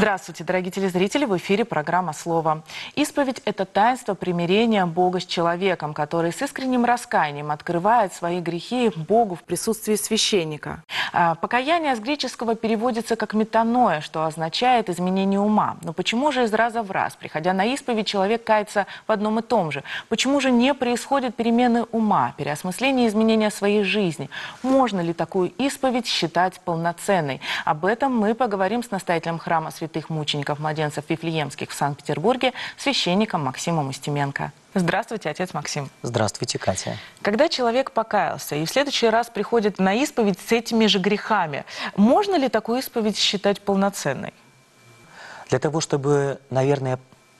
Здравствуйте, дорогие телезрители! В эфире программа «Слово». Исповедь – это таинство примирения Бога с человеком, который с искренним раскаянием открывает свои грехи Богу в присутствии священника. Покаяние с греческого переводится как метаноя, что означает изменение ума. Но почему же из раза в раз, приходя на исповедь, человек кается в одном и том же? Почему же не происходят перемены ума, переосмысление и изменения своей жизни? Можно ли такую исповедь считать полноценной? Об этом мы поговорим с настоятелем храма святых мучеников младенцев Вифлеемских в Санкт-Петербурге, священником Максимом Устименко. Здравствуйте, отец Максим. Здравствуйте, Катя. Когда человек покаялся и в следующий раз приходит на исповедь с этими же грехами, можно ли такую исповедь считать полноценной? Для того, чтобы, наверное,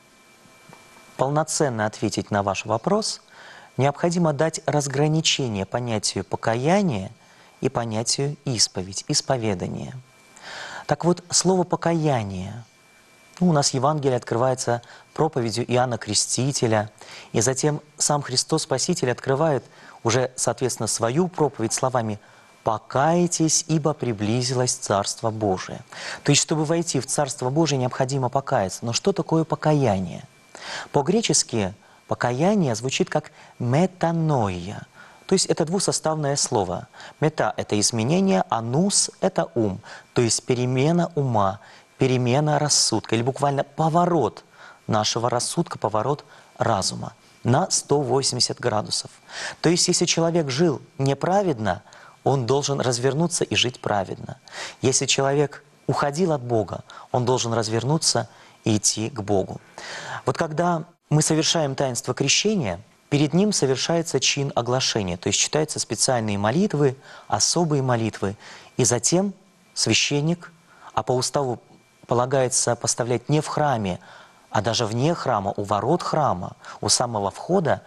полноценно ответить на ваш вопрос, необходимо дать разграничение понятию покаяния и понятию исповедь, исповедание. Так вот, слово «покаяние», у нас Евангелие открывается проповедью Иоанна Крестителя, и затем сам Христос Спаситель открывает уже, соответственно, свою проповедь словами «покайтесь, ибо приблизилось Царство Божие». То есть, чтобы войти в Царство Божие, необходимо покаяться. Но что такое покаяние? По-гречески покаяние звучит как «метаноия». То есть это двусоставное слово. Мета – это изменение, а нус – это ум. То есть перемена ума, перемена рассудка, или буквально поворот нашего рассудка, поворот разума на 180 градусов. То есть если человек жил неправедно, он должен развернуться и жить праведно. Если человек уходил от Бога, он должен развернуться и идти к Богу. Вот когда мы совершаем таинство крещения, перед ним совершается чин оглашения, то есть читаются специальные молитвы, особые молитвы, и затем священник, а по уставу полагается поставлять не в храме, а даже вне храма, у ворот храма, у самого входа,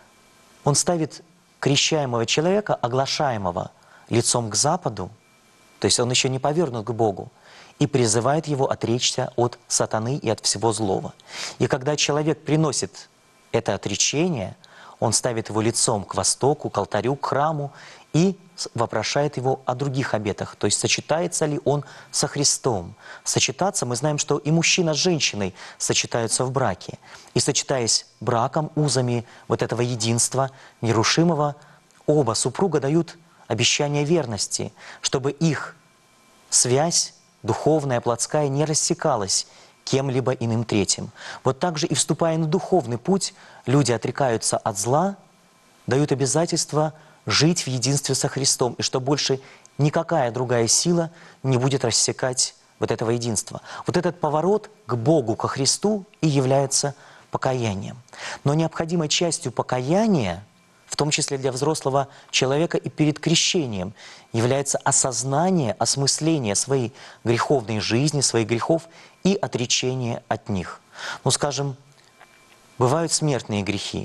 он ставит крещаемого человека, оглашаемого лицом к западу, то есть он еще не повернут к Богу, и призывает его отречься от сатаны и от всего злого. И когда человек приносит это отречение, он ставит его лицом к востоку, к алтарю, к храму и вопрошает его о других обетах. То есть сочетается ли он со Христом. Сочетаться, мы знаем, что и мужчина с женщиной сочетаются в браке. И сочетаясь браком, узами вот этого единства нерушимого, оба супруга дают обещание верности, чтобы их связь духовная, плотская не рассекалась кем-либо иным третьим. Вот так же и вступая на духовный путь, люди отрекаются от зла, дают обязательство жить в единстве со Христом, и что больше никакая другая сила не будет рассекать вот этого единства. Вот этот поворот к Богу, ко Христу и является покаянием. Но необходимой частью покаяния, в том числе для взрослого человека и перед крещением, является осознание, осмысление своей греховной жизни, своих грехов и отречение от них. Ну, скажем, бывают смертные грехи,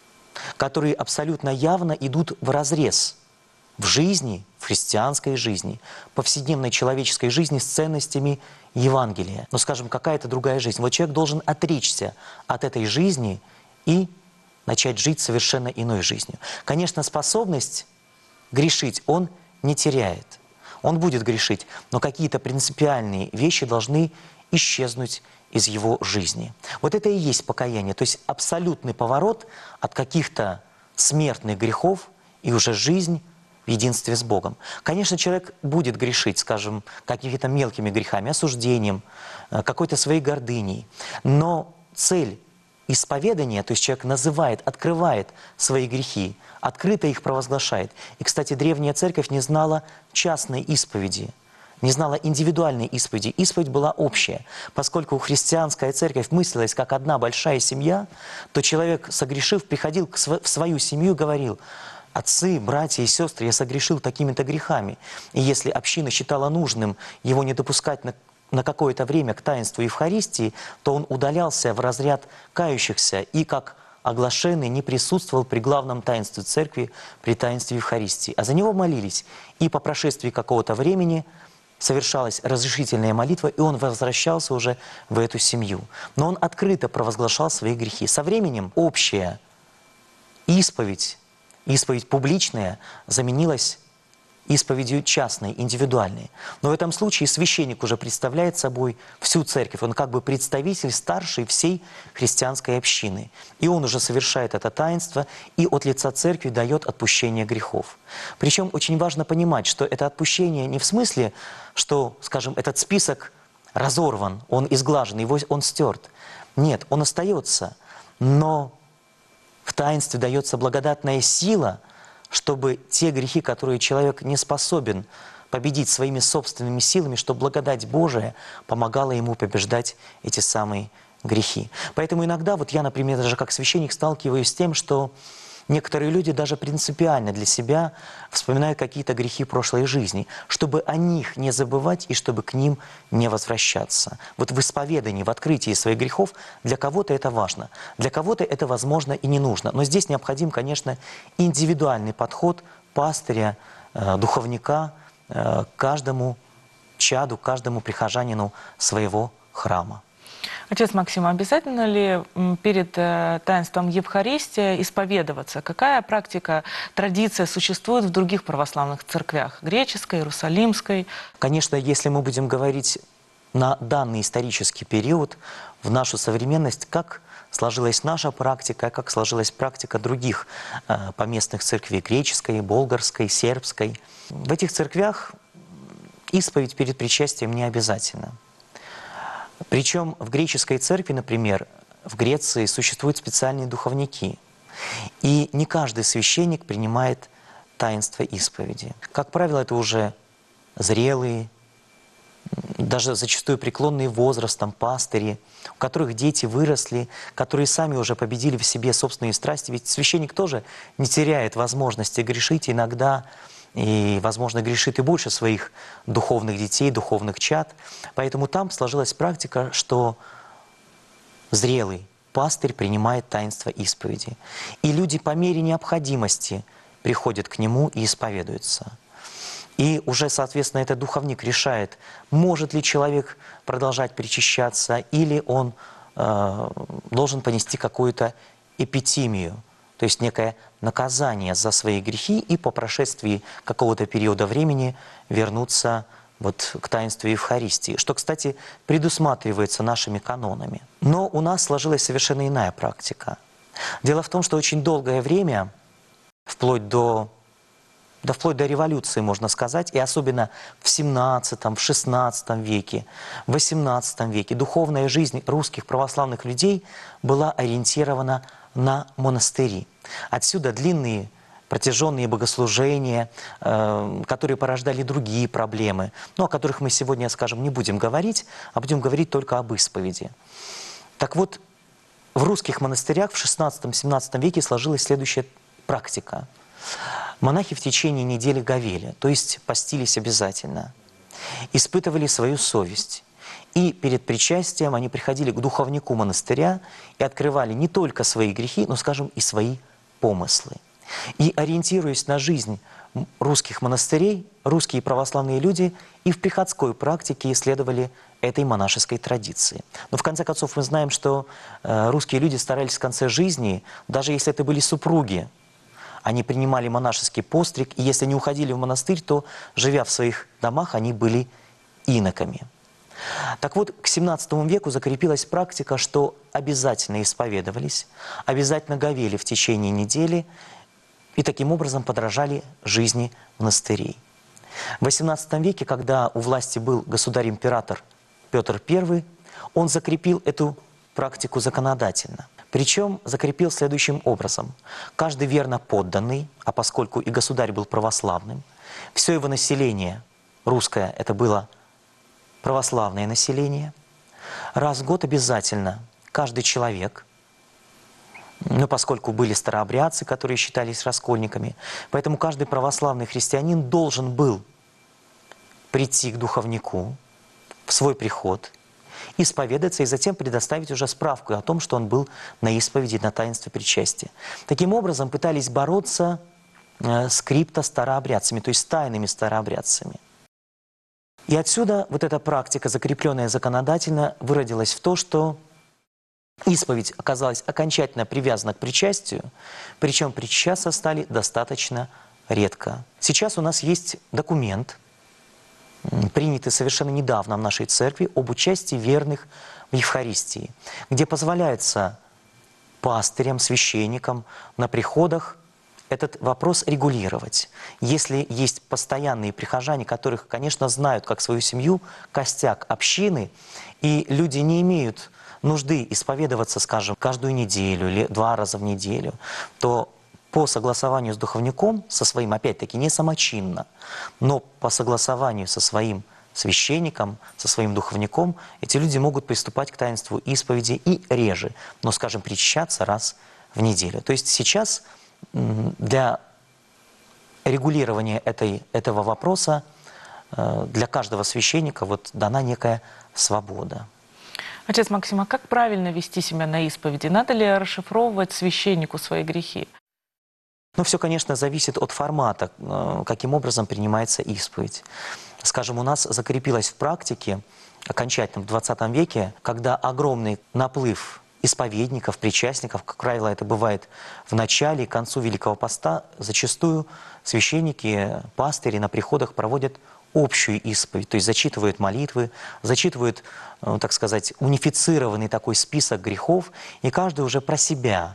которые абсолютно явно идут вразрез в жизни, в христианской жизни, повседневной человеческой жизни с ценностями Евангелия. Ну, скажем, какая-то другая жизнь. Вот человек должен отречься от этой жизни и начать жить совершенно иной жизнью. Конечно, способность грешить он не теряет. Он будет грешить, но какие-то принципиальные вещи должны исчезнуть из его жизни. Вот это и есть покаяние, то есть абсолютный поворот от каких-то смертных грехов и уже жизнь в единстве с Богом. Конечно, человек будет грешить, скажем, какими-то мелкими грехами, осуждением, какой-то своей гордыней, но цель исповедания, то есть человек называет, открывает свои грехи, открыто их провозглашает. И, кстати, древняя церковь не знала частной исповеди, не знала индивидуальной исповеди. Исповедь была общая. Поскольку христианская церковь мыслилась как одна большая семья, то человек, согрешив, приходил в свою семью и говорил: «Отцы, братья и сестры, я согрешил такими-то грехами». И если община считала нужным его не допускать на какое-то время к таинству Евхаристии, то он удалялся в разряд кающихся и, как оглашенный, не присутствовал при главном таинстве церкви, при таинстве Евхаристии. А за него молились. И по прошествии какого-то времени совершалась разрешительная молитва, и он возвращался уже в эту семью. Но он открыто провозглашал свои грехи. Со временем общая исповедь публичная заменилась исповедью частной, индивидуальной. Но в этом случае священник уже представляет собой всю церковь. Он как бы представитель старшей всей христианской общины. И он уже совершает это таинство и от лица церкви дает отпущение грехов. Причем очень важно понимать, что это отпущение не в смысле, что, скажем, этот список разорван, он изглажен, его он стерт. Нет, он остается, но в таинстве дается благодатная сила, чтобы те грехи, которые человек не способен победить своими собственными силами, чтобы благодать Божия помогала ему побеждать эти самые грехи. Поэтому иногда, вот я, например, даже как священник сталкиваюсь с тем, что некоторые люди даже принципиально для себя вспоминают какие-то грехи прошлой жизни, чтобы о них не забывать и чтобы к ним не возвращаться. Вот в исповедании, в открытии своих грехов для кого-то это важно, для кого-то это возможно и не нужно. Но здесь необходим, конечно, индивидуальный подход пастыря, духовника к каждому чаду, каждому прихожанину своего храма. Отец Максим, обязательно ли перед таинством Евхаристии исповедоваться? Какая практика, традиция существует в других православных церквях? Греческой, Иерусалимской? Конечно, если мы будем говорить на данный исторический период, в нашу современность, как сложилась наша практика, как сложилась практика других поместных церквей, греческой, болгарской, сербской. В этих церквях исповедь перед причастием не обязательно. Причем в греческой церкви, например, в Греции существуют специальные духовники. И не каждый священник принимает таинство исповеди. Как правило, это уже зрелые, даже зачастую преклонные возрастом пастыри, у которых дети выросли, которые сами уже победили в себе собственные страсти. Ведь священник тоже не теряет возможности грешить иногда, и, возможно, грешит и больше своих духовных детей, духовных чад. Поэтому там сложилась практика, что зрелый пастырь принимает таинство исповеди. И люди по мере необходимости приходят к нему и исповедуются. И уже, соответственно, этот духовник решает, может ли человек продолжать причащаться, или он должен понести какую-то эпитимию, то есть некое наказание за свои грехи и по прошествии какого-то периода времени вернуться вот к таинству Евхаристии, что, кстати, предусматривается нашими канонами. Но у нас сложилась совершенно иная практика. Дело в том, что очень долгое время, вплоть до революции, можно сказать, и особенно в 17, в 16 веке, в 18 веке, духовная жизнь русских православных людей была ориентирована на монастыри. Отсюда длинные протяженные богослужения, которые порождали другие проблемы, но о которых мы сегодня, скажем, не будем говорить, а будем говорить только об исповеди. Так вот, в русских монастырях в 16-17 веке сложилась следующая практика. Монахи в течение недели говели, то есть постились обязательно, испытывали свою совесть. И перед причастием они приходили к духовнику монастыря и открывали не только свои грехи, но, скажем, и свои помыслы. И ориентируясь на жизнь русских монастырей, русские православные люди и в приходской практике исследовали этой монашеской традиции. Но в конце концов мы знаем, что русские люди старались в конце жизни, даже если это были супруги, они принимали монашеский постриг, и если не уходили в монастырь, то, живя в своих домах, они были иноками. Так вот, к XVII веку закрепилась практика, что обязательно исповедовались, обязательно говели в течение недели и таким образом подражали жизни монастырей. В XVIII веке, когда у власти был государь-император Петр I, он закрепил эту практику законодательно. Причем закрепил следующим образом. Каждый верно подданный, а поскольку и государь был православным, все его население русское, это было православное население, раз в год обязательно каждый человек, поскольку были старообрядцы, которые считались раскольниками, поэтому каждый православный христианин должен был прийти к духовнику в свой приход, исповедаться и затем предоставить уже справку о том, что он был на исповеди, на таинстве причастия. Таким образом пытались бороться с криптостарообрядцами, то есть с тайными старообрядцами. И отсюда вот эта практика, закрепленная законодательно, выродилась в то, что исповедь оказалась окончательно привязана к причастию, причем причащаться стали достаточно редко. Сейчас у нас есть документ, принятый совершенно недавно в нашей церкви, об участии верных в Евхаристии, где позволяется пастырям, священникам на приходах этот вопрос регулировать. Если есть постоянные прихожане, которых, конечно, знают как свою семью, костяк общины, и люди не имеют нужды исповедоваться, скажем, каждую неделю или 2 раза в неделю, то по согласованию с духовником, со своим, опять-таки, не самочинно, но по согласованию со своим священником, со своим духовником, эти люди могут приступать к таинству исповеди и реже, но, скажем, причащаться раз в неделю. То есть сейчас для регулирования этого вопроса для каждого священника вот дана некая свобода. Отец Максим, а как правильно вести себя на исповеди? Надо ли расшифровывать священнику свои грехи? Ну, все, конечно, зависит от формата, каким образом принимается исповедь. Скажем, у нас закрепилось в практике, окончательно в 20 веке, когда огромный наплыв исповедников, причастников, как правило, это бывает в начале и концу Великого Поста, зачастую священники, пастыри на приходах проводят общую исповедь, то есть зачитывают молитвы, зачитывают, так сказать, унифицированный такой список грехов, и каждый уже про себя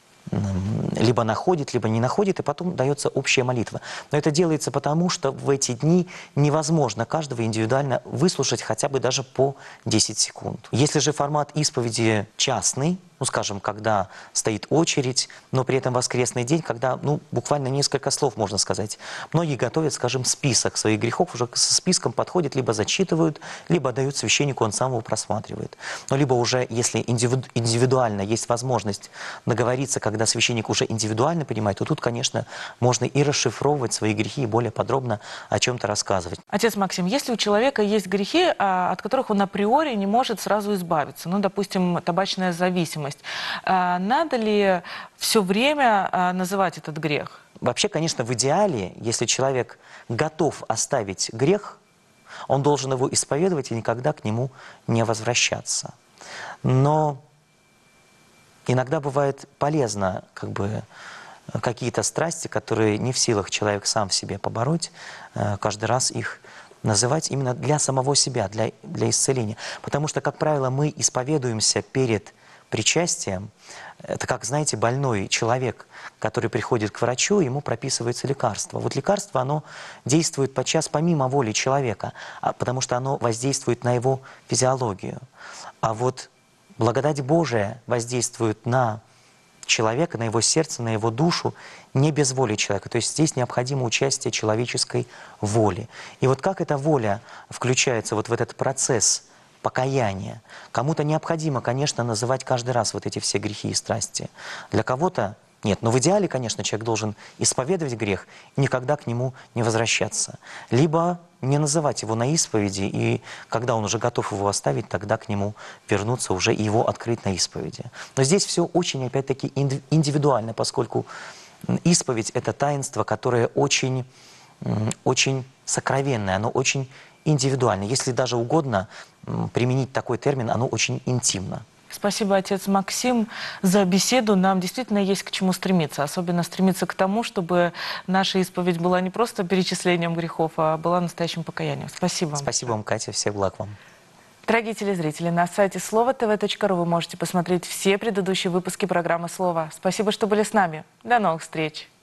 либо находит, либо не находит, и потом дается общая молитва. Но это делается потому, что в эти дни невозможно каждого индивидуально выслушать хотя бы даже по 10 секунд. Если же формат исповеди частный, ну, скажем, когда стоит очередь, но при этом воскресный день, когда, ну, буквально несколько слов можно сказать. Многие готовят, скажем, список своих грехов, уже со списком подходят, либо зачитывают, либо дают священнику, он сам его просматривает. Но либо уже, если индивидуально есть возможность договориться, когда священник уже индивидуально понимает, то тут, конечно, можно и расшифровывать свои грехи, и более подробно о чем-то рассказывать. Отец Максим, если у человека есть грехи, от которых он априори не может сразу избавиться, ну, допустим, табачная зависимость, надо ли все время называть этот грех? Вообще, конечно, в идеале, если человек готов оставить грех, он должен его исповедовать и никогда к нему не возвращаться. Но иногда бывает полезно, как бы, какие-то страсти, которые не в силах человек сам в себе побороть, каждый раз их называть именно для самого себя, для исцеления. Потому что, как правило, мы исповедуемся перед причастием. Это как, знаете, больной человек, который приходит к врачу, ему прописывается лекарство. Вот лекарство, оно действует подчас помимо воли человека, потому что оно воздействует на его физиологию. А вот благодать Божия воздействует на человека, на его сердце, на его душу, не без воли человека. То есть здесь необходимо участие человеческой воли. И вот как эта воля включается вот в этот процесс покаяния? Кому-то необходимо, конечно, называть каждый раз вот эти все грехи и страсти. Для кого-то нет. Но в идеале, конечно, человек должен исповедовать грех и никогда к нему не возвращаться. Либо не называть его на исповеди, и когда он уже готов его оставить, тогда к нему вернуться уже и его открыть на исповеди. Но здесь все очень, опять-таки, индивидуально, поскольку исповедь – это таинство, которое очень сокровенное, оно очень индивидуально. Если даже угодно применить такой термин, оно очень интимно. Спасибо, отец Максим, за беседу. Нам действительно есть к чему стремиться. Особенно стремиться к тому, чтобы наша исповедь была не просто перечислением грехов, а была настоящим покаянием. Спасибо вам. Спасибо вам, Катя. Всех благ вам. Дорогие телезрители, на сайте слово.тв.ру вы можете посмотреть все предыдущие выпуски программы «Слово». Спасибо, что были с нами. До новых встреч.